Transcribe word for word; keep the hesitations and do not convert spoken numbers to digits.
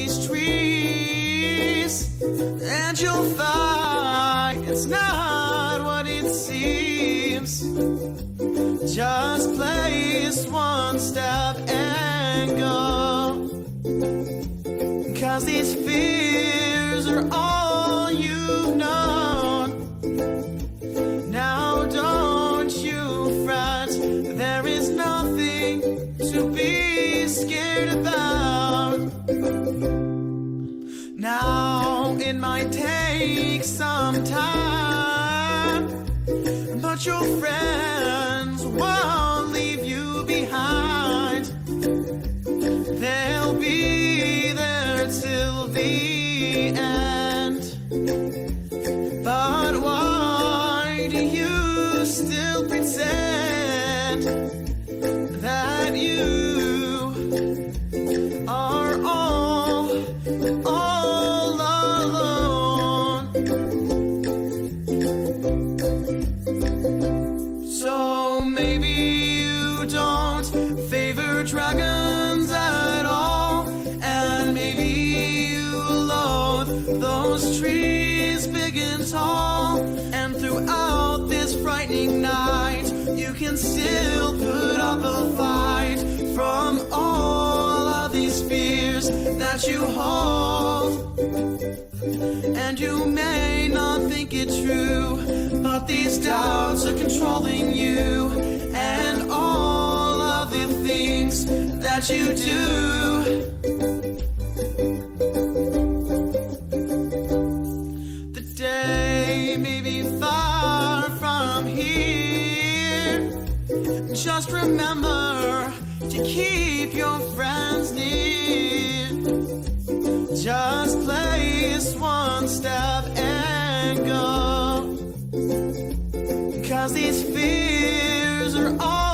these trees, and you'll find it's not what it seems. Just place one step and go, 'cause these fears are all you've known. Now don't you fret, there is nothing to be scared about. Now it might take some time, but your friends won't leave you behind. They'll be there till the end. But why do you still pretend that you are all, all alone? So maybe you don't favor dragons at all, and maybe you loathe those trees big and tall. And throughout this frightening night, you can still put up a fight from all of these fears that you hold. And you may not think it true, but these doubts are controlling you and all of the things that you do. The day may be far from here. Just remember to keep your friends near. Just place one step and go, 'cause these fears are all